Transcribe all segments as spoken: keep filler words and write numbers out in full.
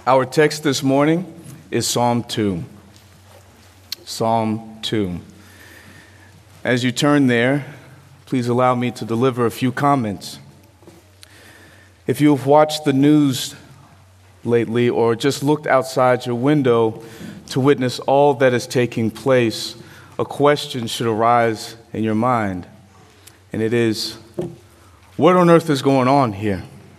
Our text this morning is Psalm two. Psalm two. As you turn there, please allow me to deliver a few comments. If you've watched the news lately or just looked outside your window to witness all that is taking place, a question should arise in your mind, and it is, what on earth is going on here?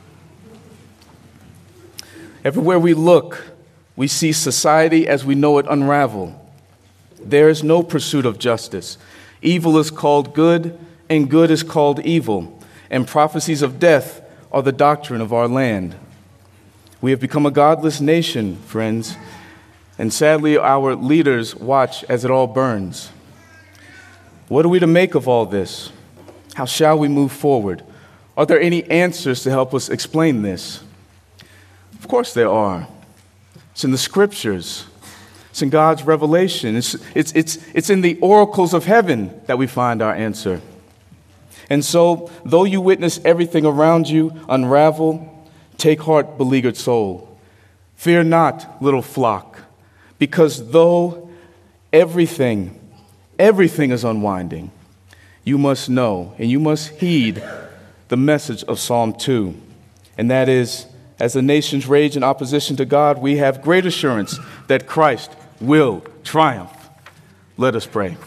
Everywhere we look, we see society as we know it unravel. There is no pursuit of justice. Evil is called good, and good is called evil, and prophecies of death are the doctrine of our land. We have become a godless nation, friends, and sadly our leaders watch as it all burns. What are we to make of all this? How shall we move forward? Are there any answers to help us explain this? Of course there are. It's in the scriptures. It's in God's revelation. It's, it's, it's, it's in the oracles of heaven that we find our answer. And so, though you witness everything around you unravel, take heart, beleaguered soul. Fear not, little flock, because though everything, everything is unwinding, you must know and you must heed the message of Psalm two, and that is, as the nations rage in opposition to God, we have great assurance that Christ will triumph. Let us pray.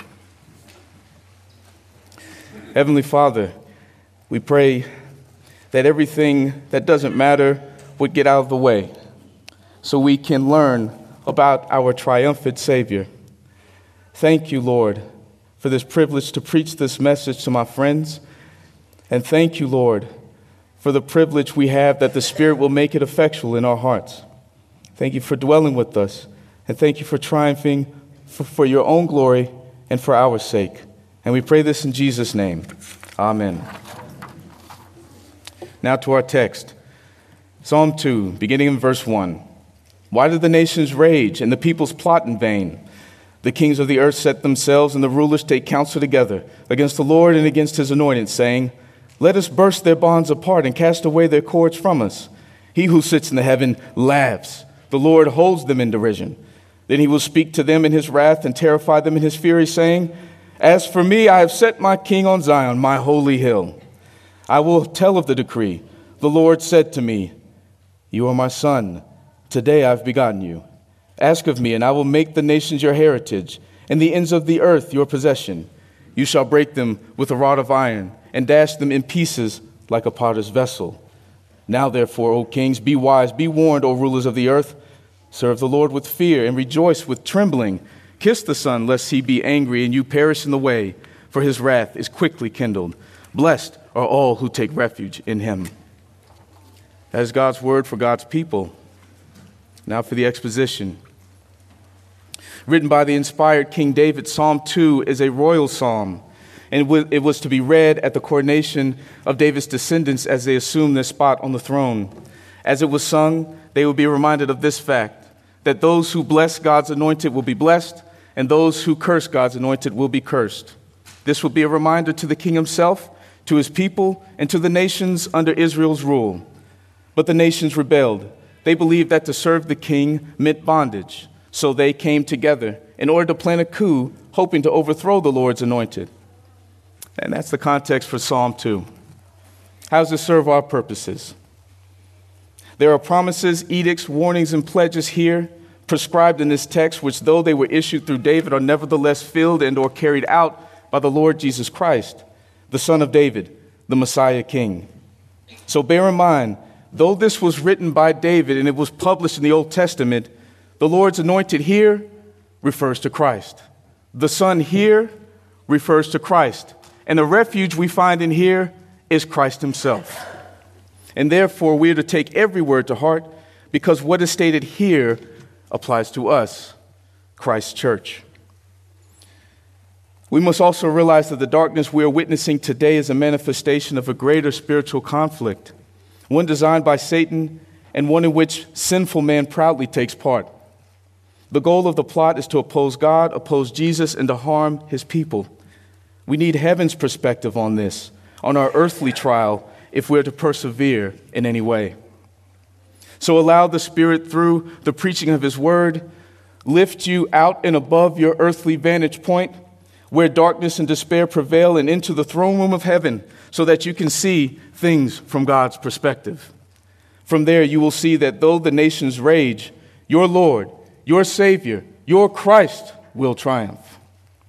Heavenly Father, we pray that everything that doesn't matter would get out of the way so we can learn about our triumphant Savior. Thank you, Lord, for this privilege to preach this message to my friends. And thank you, Lord, for the privilege we have that the Spirit will make it effectual in our hearts. Thank you for dwelling with us, and thank you for triumphing for, for your own glory and for our sake. And we pray this in Jesus' name. Amen. Now to our text. Psalm two, beginning in verse one. Why did the nations rage and the peoples plot in vain? The kings of the earth set themselves and the rulers take counsel together against the Lord and against his anointed, saying, let us burst their bonds apart and cast away their cords from us. He who sits in the heaven laughs. The Lord holds them in derision. Then he will speak to them in his wrath and terrify them in his fury, saying, as for me, I have set my king on Zion, my holy hill. I will tell of the decree. The Lord said to me, you are my son. Today I have begotten you. Ask of me, and I will make the nations your heritage, and the ends of the earth your possession. You shall break them with a rod of iron, and dash them in pieces like a potter's vessel. Now therefore, O kings, be wise, be warned, O rulers of the earth. Serve the Lord with fear, and rejoice with trembling. Kiss the Son, lest he be angry, and you perish in the way, for his wrath is quickly kindled. Blessed are all who take refuge in him. That is God's word for God's people. Now for the exposition. Written by the inspired King David, Psalm two is a royal psalm, and it was to be read at the coronation of David's descendants as they assumed their spot on the throne. As it was sung, they would be reminded of this fact, that those who bless God's anointed will be blessed, and those who curse God's anointed will be cursed. This will be a reminder to the king himself, to his people, and to the nations under Israel's rule. But the nations rebelled. They believed that to serve the king meant bondage, so they came together in order to plan a coup, hoping to overthrow the Lord's anointed. And that's the context for Psalm two. How does this serve our purposes? There are promises, edicts, warnings, and pledges here prescribed in this text, which though they were issued through David, are nevertheless filled and or carried out by the Lord Jesus Christ, the Son of David, the Messiah King. So bear in mind, though this was written by David and it was published in the Old Testament, the Lord's anointed here refers to Christ. The Son here refers to Christ. And the refuge we find in here is Christ himself. And therefore, we are to take every word to heart, because what is stated here applies to us, Christ's church. We must also realize that the darkness we are witnessing today is a manifestation of a greater spiritual conflict, one designed by Satan and one in which sinful man proudly takes part. The goal of the plot is to oppose God, oppose Jesus, and to harm his people. We need heaven's perspective on this, on our earthly trial, if we're to persevere in any way. So allow the Spirit, through the preaching of his word, lift you out and above your earthly vantage point, where darkness and despair prevail, and into the throne room of heaven, so that you can see things from God's perspective. From there, you will see that though the nations rage, your Lord, your Savior, your Christ will triumph.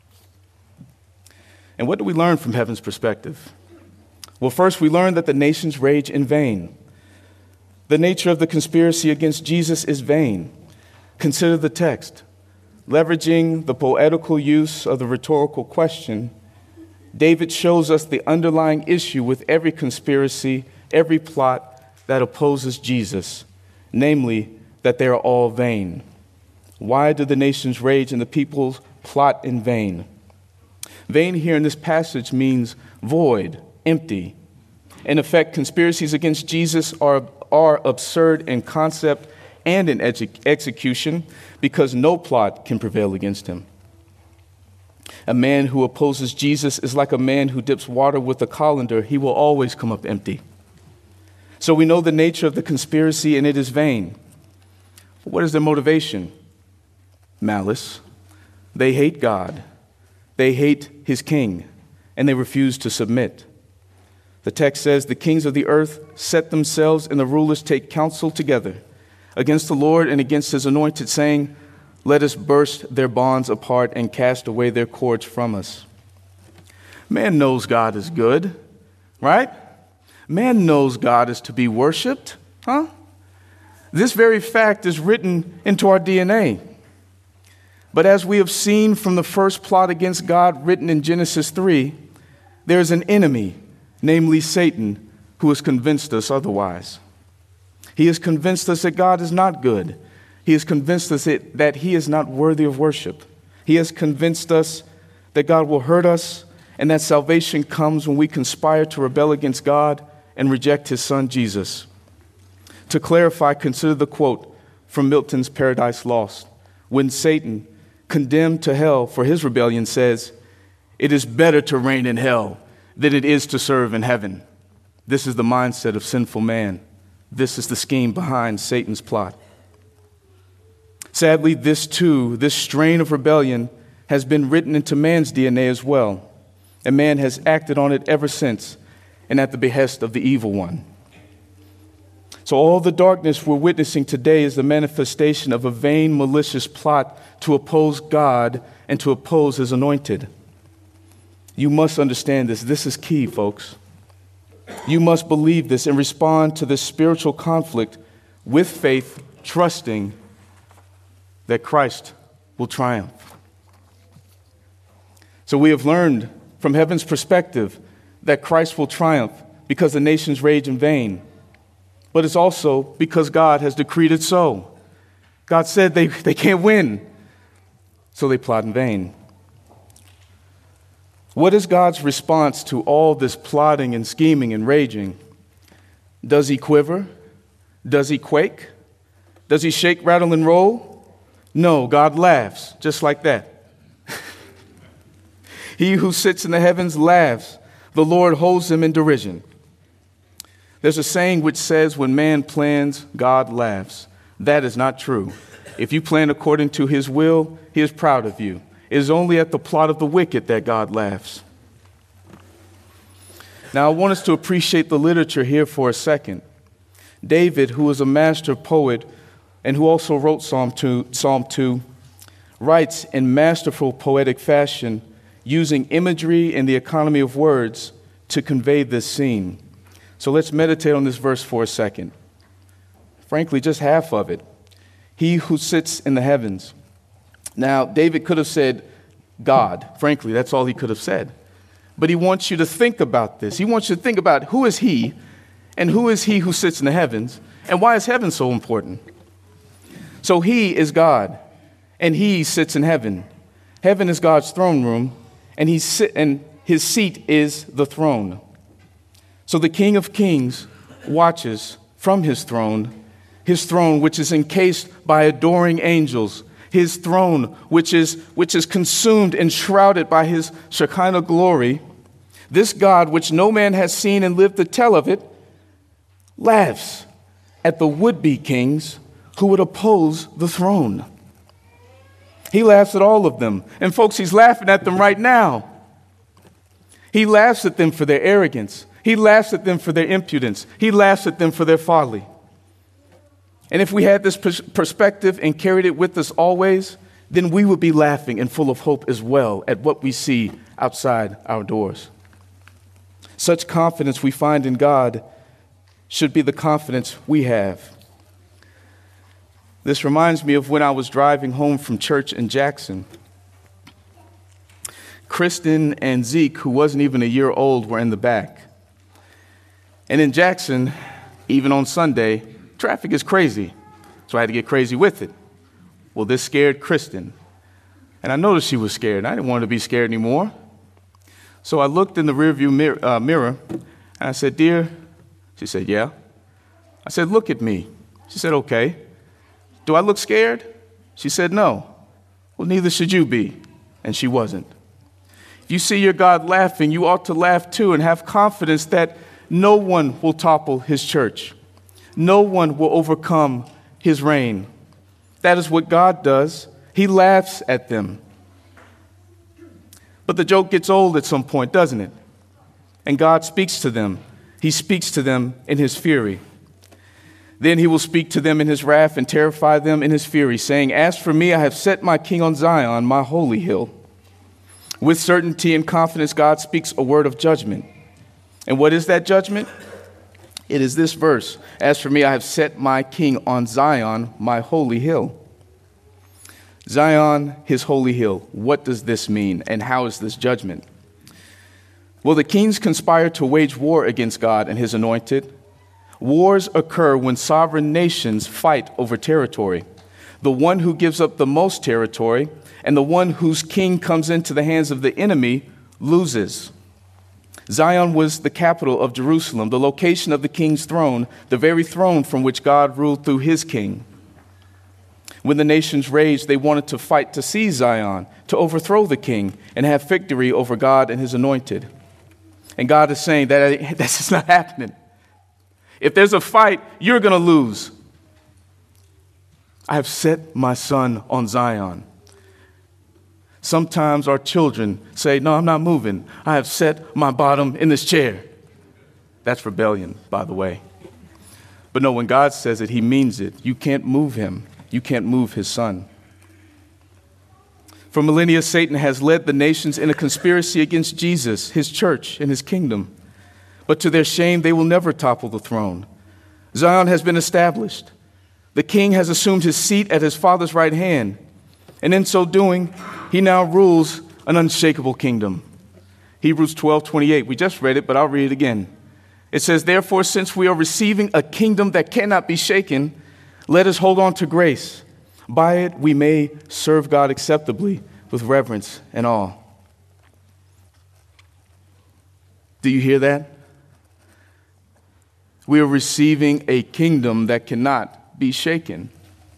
And what do we learn from heaven's perspective? Well, first, we learn that the nations rage in vain. The nature of the conspiracy against Jesus is vain. Consider the text. Leveraging the poetical use of the rhetorical question, David shows us the underlying issue with every conspiracy, every plot that opposes Jesus, namely that they are all vain. Why do the nations rage and the peoples plot in vain? Vain here in this passage means void, empty. In effect, conspiracies against Jesus are, are absurd in concept and in edu- execution because no plot can prevail against him. A man who opposes Jesus is like a man who dips water with a colander. He will always come up empty. So we know the nature of the conspiracy, and it is vain. But what is their motivation? Malice. They hate God. They hate his king, and they refuse to submit. The text says, the kings of the earth set themselves, and the rulers take counsel together against the Lord and against his anointed, saying, let us burst their bonds apart and cast away their cords from us. Man knows God is good, right? Man knows God is to be worshiped, huh? This very fact is written into our D N A. But as we have seen from the first plot against God written in Genesis three, there is an enemy, namely Satan, who has convinced us otherwise. He has convinced us that God is not good. He has convinced us that he is not worthy of worship. He has convinced us that God will hurt us and that salvation comes when we conspire to rebel against God and reject his son, Jesus. To clarify, consider the quote from Milton's Paradise Lost, when Satan, condemned to hell for his rebellion, says, it is better to reign in hell than it is to serve in heaven. This is the mindset of sinful man. This is the scheme behind Satan's plot. Sadly, this too, this strain of rebellion has been written into man's D N A as well, and man has acted on it ever since, and at the behest of the evil one. So all the darkness we're witnessing today is the manifestation of a vain, malicious plot to oppose God and to oppose his anointed. You must understand this. This is key, folks. You must believe this and respond to this spiritual conflict with faith, trusting that Christ will triumph. So we have learned from heaven's perspective that Christ will triumph because the nations rage in vain. But it's also because God has decreed it so. God said they, they can't win, so they plot in vain. What is God's response to all this plotting and scheming and raging? Does he quiver? Does he quake? Does he shake, rattle, and roll? No, God laughs, just like that. He who sits in the heavens laughs. The Lord holds him in derision. There's a saying which says, when man plans, God laughs. That is not true. If you plan according to his will, he is proud of you. It is only at the plot of the wicked that God laughs. Now, I want us to appreciate the literature here for a second. David, who is a master poet and who also wrote Psalm two, Psalm two, writes in masterful poetic fashion, using imagery and the economy of words to convey this scene. So let's meditate on this verse for a second. Frankly, just half of it. He who sits in the heavens. Now, David could have said God. Frankly, that's all he could have said. But he wants you to think about this. He wants you to think about who is he and who is he who sits in the heavens and why is heaven so important? So he is God and he sits in heaven. Heaven is God's throne room and, he sit, and his seat is the throne. So the King of Kings watches from his throne, his throne which is encased by adoring angels, his throne which is, which is consumed and shrouded by his Shekinah glory. This God, which no man has seen and lived to tell of it, laughs at the would-be kings who would oppose the throne. He laughs at all of them. And folks, he's laughing at them right now. He laughs at them for their arrogance. He laughs at them for their impudence. He laughs at them for their folly. And if we had this pers- perspective and carried it with us always, then we would be laughing and full of hope as well at what we see outside our doors. Such confidence we find in God should be the confidence we have. This reminds me of when I was driving home from church in Jackson. Kristen and Zeke, who wasn't even a year old, were in the back. And in Jackson, even on Sunday, traffic is crazy. So I had to get crazy with it. Well, this scared Kristen. And I noticed she was scared. I didn't want her to be scared anymore. So I looked in the rearview mirror, uh, mirror and I said, "Dear," she said, "Yeah." I said, "Look at me." She said, "Okay." "Do I look scared?" She said, "No." "Well, neither should you be." And she wasn't. If you see your God laughing, you ought to laugh too and have confidence that no one will topple his church. No one will overcome his reign. That is what God does. He laughs at them. But the joke gets old at some point, doesn't it? And God speaks to them. He speaks to them in his fury. Then he will speak to them in his wrath and terrify them in his fury, saying, "As for me, I have set my king on Zion, my holy hill." With certainty and confidence, God speaks a word of judgment. And what is that judgment? It is this verse: "As for me, I have set my king on Zion, my holy hill." Zion, his holy hill. What does this mean, and how is this judgment? Well, the kings conspire to wage war against God and his anointed. Wars occur when sovereign nations fight over territory. The one who gives up the most territory and the one whose king comes into the hands of the enemy loses. Zion was the capital of Jerusalem, the location of the king's throne, the very throne from which God ruled through his king. When the nations raged, they wanted to fight to seize Zion, to overthrow the king, and have victory over God and his anointed. And God is saying that that's just not happening. If there's a fight, you're going to lose. I have set my son on Zion. Sometimes our children say, "No, I'm not moving. I have set my bottom in this chair." That's rebellion, by the way. But no, when God says it, he means it. You can't move him. You can't move his son. For millennia, Satan has led the nations in a conspiracy against Jesus, his church, and his kingdom. But to their shame, they will never topple the throne. Zion has been established. The king has assumed his seat at his father's right hand. And in so doing, he now rules an unshakable kingdom. Hebrews twelve twenty-eight. We just read it, but I'll read it again. It says, "Therefore, since we are receiving a kingdom that cannot be shaken, let us hold on to grace. By it we may serve God acceptably with reverence and awe." Do you hear that? We are receiving a kingdom that cannot be shaken.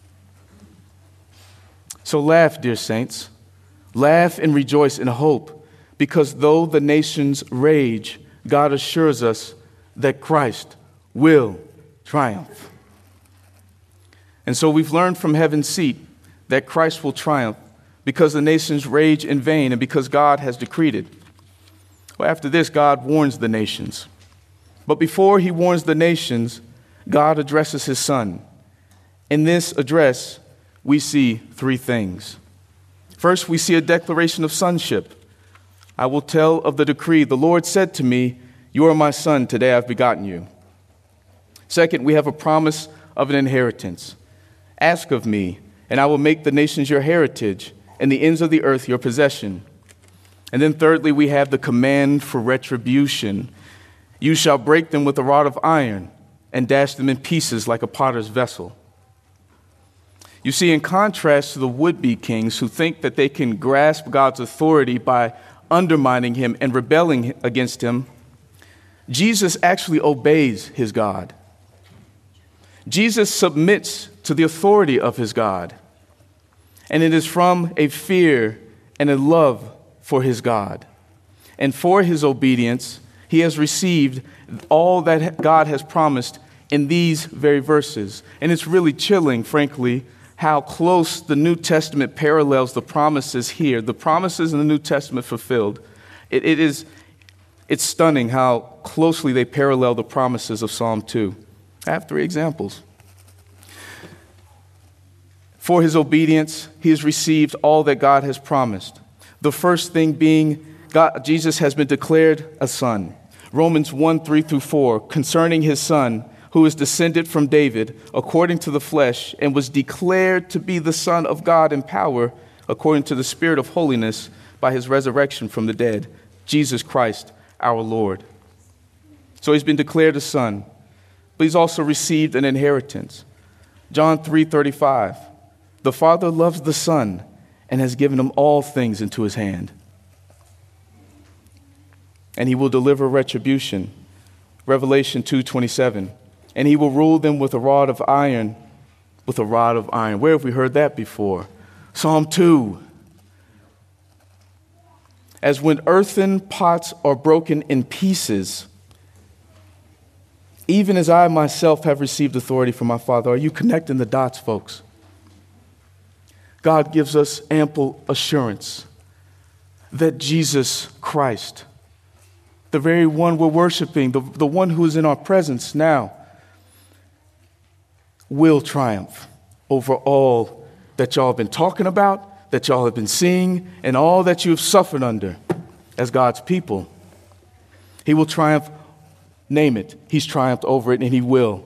So laugh, dear saints. Laugh and rejoice in hope, because though the nations rage, God assures us that Christ will triumph. And so we've learned from heaven's seat that Christ will triumph because the nations rage in vain and because God has decreed it. Well, after this, God warns the nations. But before he warns the nations, God addresses his son. In this address, we see three things. First, we see a declaration of sonship. "I will tell of the decree. The Lord said to me, 'You are my son, today I've begotten you.'" Second, we have a promise of an inheritance. "Ask of me, and I will make the nations your heritage, and the ends of the earth your possession." And then thirdly, we have the command for retribution. "You shall break them with a rod of iron and dash them in pieces like a potter's vessel." You see, in contrast to the would-be kings who think that they can grasp God's authority by undermining him and rebelling against him, Jesus actually obeys his God. Jesus submits to the authority of his God. And it is from a fear and a love for his God. And for his obedience, he has received all that God has promised in these very verses. And it's really chilling, frankly, how close the New Testament parallels the promises here, the promises in the New Testament fulfilled. It, it is, it's stunning how closely they parallel the promises of Psalm two. I have three examples. For his obedience, he has received all that God has promised. The first thing being, God, Jesus has been declared a son. Romans one, three through four, concerning his son, who is descended from David according to the flesh, and was declared to be the Son of God in power, according to the Spirit of holiness, by his resurrection from the dead, Jesus Christ our Lord. So he's been declared a son, but he's also received an inheritance. John three thirty-five, the Father loves the Son and has given him all things into his hand. And he will deliver retribution. Revelation two twenty-seven, and he will rule them with a rod of iron, with a rod of iron. Where have we heard that before? Psalm two. As when earthen pots are broken in pieces, even as I myself have received authority from my Father. Are you connecting the dots, folks? God gives us ample assurance that Jesus Christ, the very one we're worshiping, the, the one who is in our presence now, will triumph over all that y'all have been talking about, that y'all have been seeing, and all that you have suffered under as God's people. He will triumph. Name it. He's triumphed over it, and he will.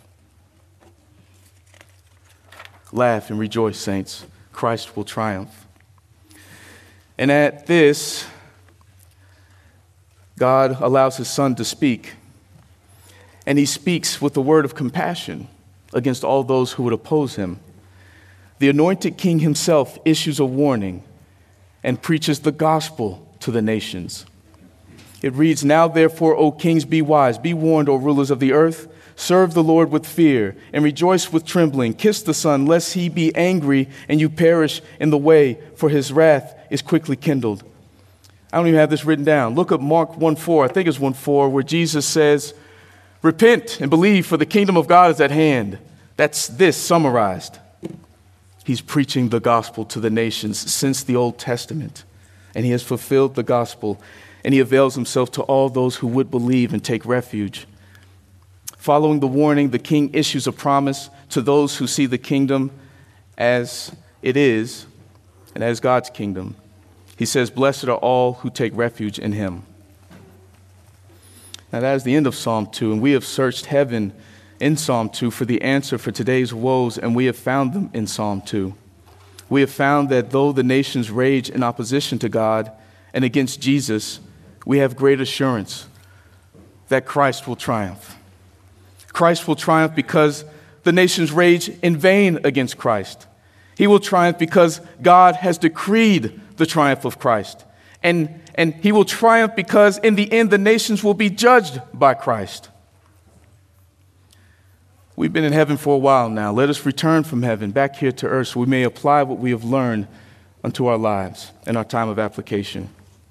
Laugh and rejoice, saints. Christ will triumph. And at this, God allows his son to speak. And he speaks with the word of compassion against all those who would oppose him. The anointed king himself issues a warning and preaches the gospel to the nations. It reads, now therefore, O kings, be wise, be warned, O rulers of the earth. Serve the Lord with fear and rejoice with trembling. Kiss the Son, lest he be angry and you perish in the way, for his wrath is quickly kindled. I don't even have this written down. Look at Mark one four, I think it's one four, where Jesus says, repent and believe, for the kingdom of God is at hand. That's this summarized. He's preaching the gospel to the nations since the Old Testament, and he has fulfilled the gospel, and he avails himself to all those who would believe and take refuge. Following the warning, the king issues a promise to those who see the kingdom as it is and as God's kingdom. He says, blessed are all who take refuge in him. Now that is the end of Psalm two, and we have searched heaven in Psalm two for the answer for today's woes, and we have found them in Psalm two. We have found that though the nations rage in opposition to God and against Jesus, we have great assurance that Christ will triumph. Christ will triumph because the nations rage in vain against Christ. He will triumph because God has decreed the triumph of Christ. And, and he will triumph because in the end, the nations will be judged by Christ. We've been in heaven for a while now. Let us return from heaven back here to earth so we may apply what we have learned unto our lives in our time of application.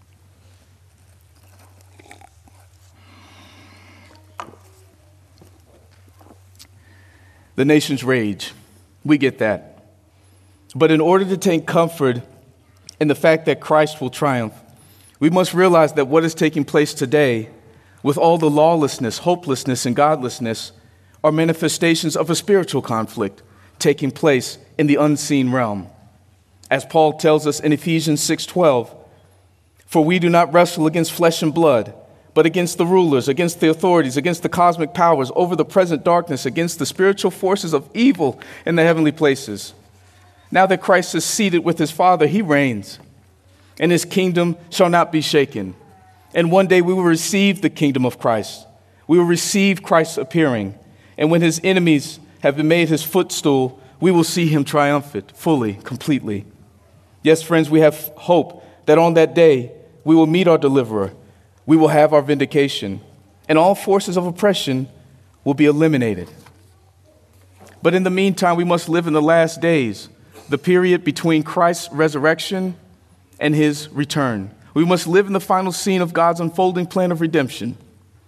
The nations rage. We get that. But in order to take comfort in the fact that Christ will triumph, we must realize that what is taking place today, with all the lawlessness, hopelessness, and godlessness, are manifestations of a spiritual conflict taking place in the unseen realm. As Paul tells us in Ephesians six twelve, for we do not wrestle against flesh and blood, but against the rulers, against the authorities, against the cosmic powers, over the present darkness, against the spiritual forces of evil in the heavenly places. Now that Christ is seated with his Father, he reigns, and his kingdom shall not be shaken. And one day we will receive the kingdom of Christ. We will receive Christ's appearing. And when his enemies have been made his footstool, we will see him triumphant, fully, completely. Yes, friends, we have hope that on that day we will meet our deliverer. We will have our vindication, and all forces of oppression will be eliminated. But in the meantime, we must live in the last days, the period between Christ's resurrection and his return. We must live in the final scene of God's unfolding plan of redemption.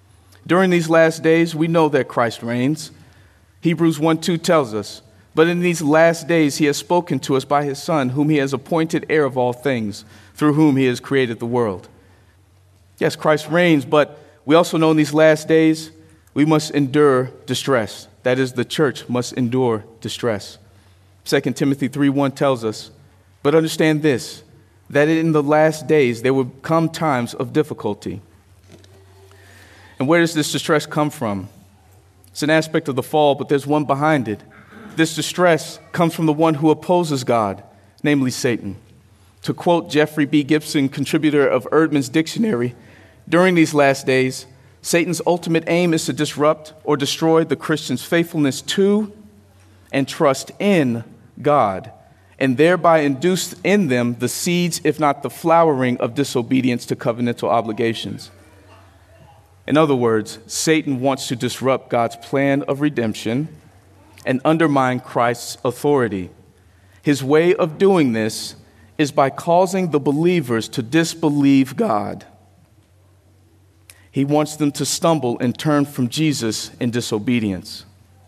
During these last days, we know that Christ reigns. Hebrews one two tells us, but in these last days he has spoken to us by his Son, whom he has appointed heir of all things, through whom he has created the world. Yes, Christ reigns, but we also know in these last days we must endure distress. That is, the church must endure distress. Second Timothy three one tells us, but understand this, that in the last days there will come times of difficulty. And where does this distress come from? It's an aspect of the fall, but there's one behind it. This distress comes from the one who opposes God, namely Satan. To quote Jeffrey B. Gibson, contributor of Erdman's Dictionary, during these last days, Satan's ultimate aim is to disrupt or destroy the Christian's faithfulness to and trust in God, and thereby induce in them the seeds, if not the flowering, of disobedience to covenantal obligations. In other words, Satan wants to disrupt God's plan of redemption and undermine Christ's authority. His way of doing this is by causing the believers to disbelieve God. He wants them to stumble and turn from Jesus in disobedience.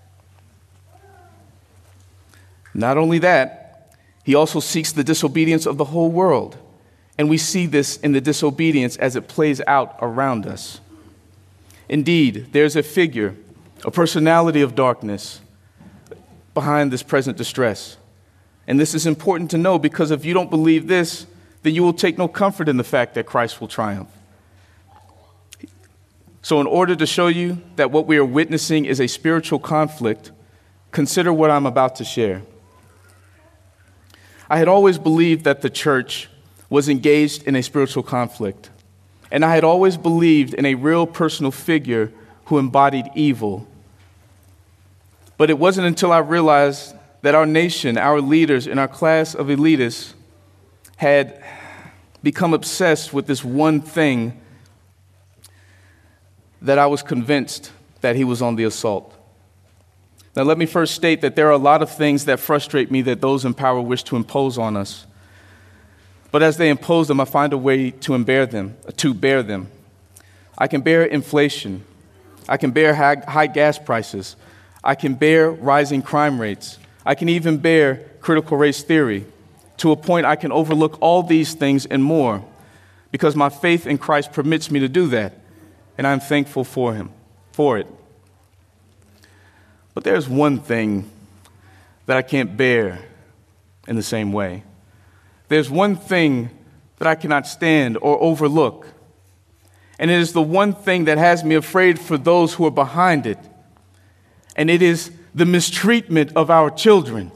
Not only that, he also seeks the disobedience of the whole world. And we see this in the disobedience as it plays out around us. Indeed, there's a figure, a personality of darkness behind this present distress. And this is important to know, because if you don't believe this, then you will take no comfort in the fact that Christ will triumph. So in order to show you that what we are witnessing is a spiritual conflict, consider what I'm about to share. I had always believed that the church was engaged in a spiritual conflict. And I had always believed in a real personal figure who embodied evil. But it wasn't until I realized that our nation, our leaders, and our class of elitists had become obsessed with this one thing that I was convinced that he was on the assault. Now, let me first state that there are a lot of things that frustrate me that those in power wish to impose on us. But as they impose them, I find a way to bear them, to bear them. I can bear inflation. I can bear high, high gas prices. I can bear rising crime rates. I can even bear critical race theory. To a point, I can overlook all these things and more, because my faith in Christ permits me to do that, and I'm thankful for him, for it. But there's one thing that I can't bear in the same way. There's one thing that I cannot stand or overlook, and it is the one thing that has me afraid for those who are behind it, and it is the mistreatment of our children.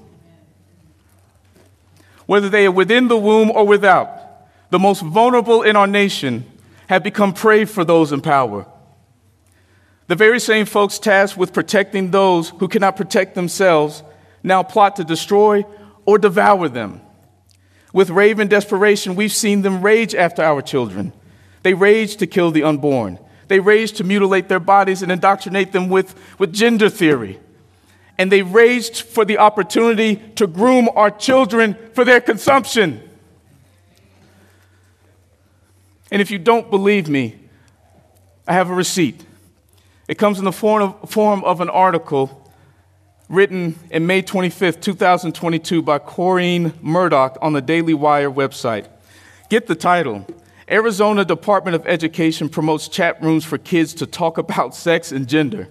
Whether they are within the womb or without, the most vulnerable in our nation have become prey for those in power. The very same folks tasked with protecting those who cannot protect themselves now plot to destroy or devour them. With raven desperation, we've seen them rage after our children. They rage to kill the unborn. They rage to mutilate their bodies and indoctrinate them with, with gender theory. And they raged for the opportunity to groom our children for their consumption. And if you don't believe me, I have a receipt. It comes in the form of, form of an article written in May twenty-fifth, twenty twenty-two by Corinne Murdoch on the Daily Wire website. Get the title. Arizona Department of Education promotes chat rooms for kids to talk about sex and gender.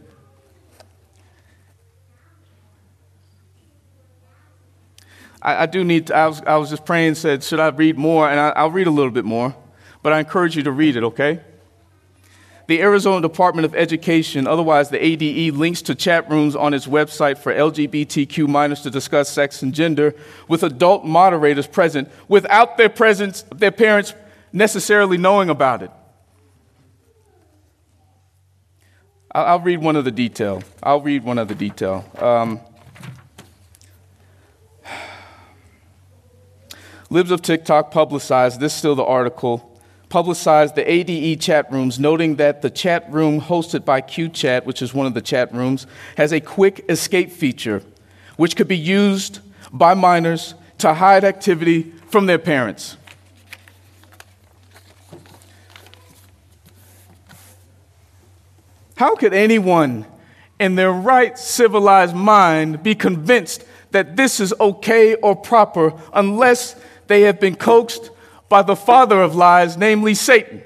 I, I do need to, I was, I was just praying, said, should I read more? And I, I'll read a little bit more, but I encourage you to read it, okay? The Arizona Department of Education, otherwise the A D E, links to chat rooms on its website for L G B T Q minors to discuss sex and gender with adult moderators present without their presence, their parents necessarily knowing about it. I'll, I'll read one of the detail. I'll read one of the detail. Um, Libs of TikTok publicized, this is still the article, publicized the A D E chat rooms, noting that the chat room hosted by QChat, which is one of the chat rooms, has a quick escape feature, which could be used by minors to hide activity from their parents. How could anyone in their right civilized mind be convinced that this is okay or proper unless they have been coaxed by the father of lies, namely Satan?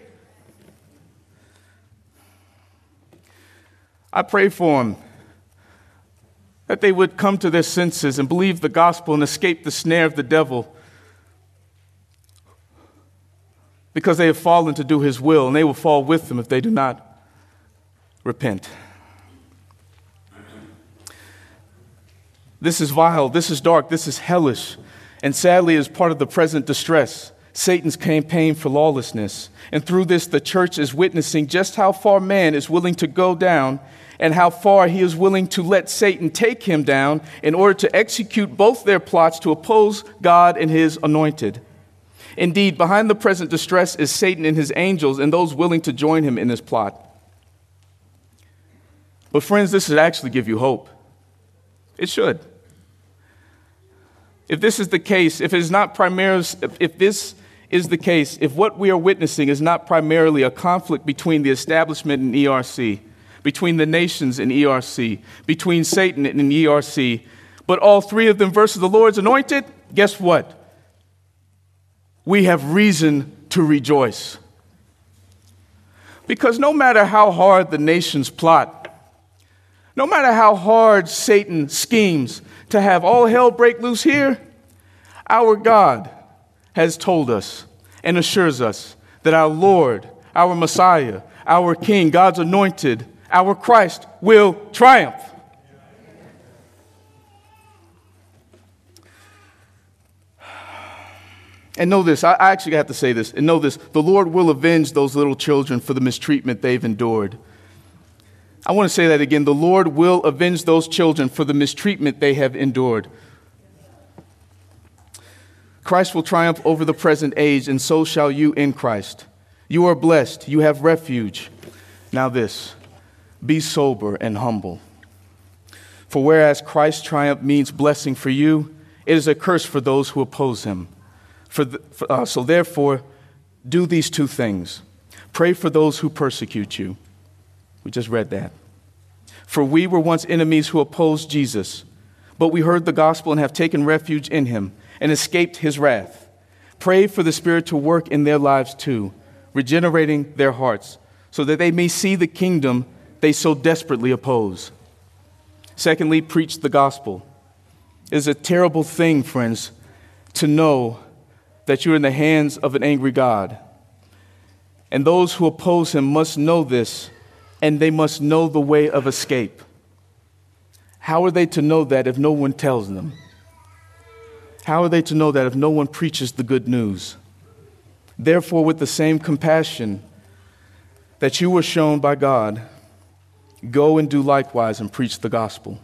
I pray for them that they would come to their senses and believe the gospel and escape the snare of the devil, because they have fallen to do his will, and they will fall with him if they do not repent. This is vile, this is dark, this is hellish, and sadly is part of the present distress, Satan's campaign for lawlessness. And through this, the church is witnessing just how far man is willing to go down and how far he is willing to let Satan take him down in order to execute both their plots to oppose God and his anointed. Indeed, behind the present distress is Satan and his angels and those willing to join him in this plot. But friends, this should actually give you hope. It should. If this is the case, if it is not primarily, if this is the case, if what we are witnessing is not primarily a conflict between the establishment and E R C, between the nations and E R C, between Satan and E R C, but all three of them versus the Lord's anointed, guess what? We have reason to rejoice. Because no matter how hard the nations plot, no matter how hard Satan schemes to have all hell break loose here, our God has told us and assures us that our Lord, our Messiah, our King, God's anointed, our Christ will triumph. And know this, I actually have to say this, and know this, the Lord will avenge those little children for the mistreatment they've endured. I want to say that again. The Lord will avenge those children for the mistreatment they have endured. Christ will triumph over the present age, and so shall you in Christ. You are blessed. You have refuge. Now this, be sober and humble. For whereas Christ's triumph means blessing for you, it is a curse for those who oppose him. For, the, for uh, so therefore, do these two things. Pray for those who persecute you. We just read that. For we were once enemies who opposed Jesus, but we heard the gospel and have taken refuge in him and escaped his wrath. Pray for the Spirit to work in their lives too, regenerating their hearts, so that they may see the kingdom they so desperately oppose. Secondly, preach the gospel. It is a terrible thing, friends, to know that you're in the hands of an angry God. And those who oppose him must know this, and they must know the way of escape. How are they to know that if no one tells them? How are they to know that if no one preaches the good news? Therefore, with the same compassion that you were shown by God, go and do likewise and preach the gospel.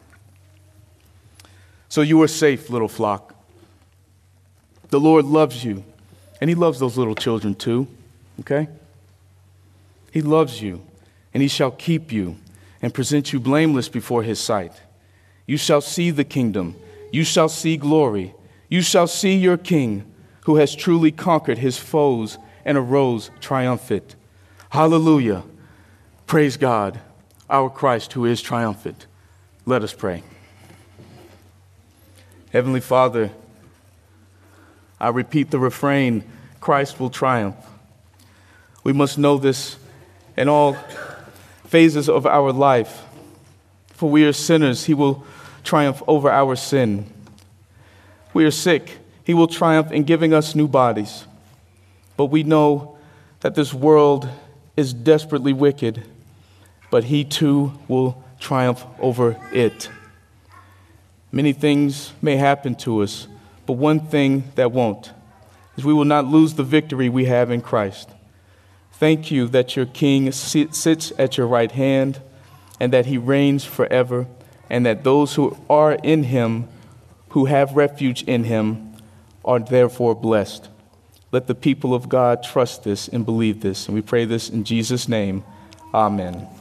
So you are safe, little flock. The Lord loves you, and he loves those little children too, okay? He loves you, and he shall keep you and present you blameless before his sight. You shall see the kingdom. You shall see glory. You shall see your King, who has truly conquered his foes and arose triumphant. Hallelujah. Praise God, our Christ, who is triumphant. Let us pray. Heavenly Father, I repeat the refrain, Christ will triumph. We must know this in all phases of our life. For we are sinners, he will triumph over our sin. We are sick, he will triumph in giving us new bodies. But we know that this world is desperately wicked, but he too will triumph over it. Many things may happen to us, but one thing that won't is we will not lose the victory we have in Christ. Thank you that your King sits at your right hand and that he reigns forever, and that those who are in him, who have refuge in him, are therefore blessed. Let the people of God trust this and believe this, and we pray this in Jesus' name. Amen.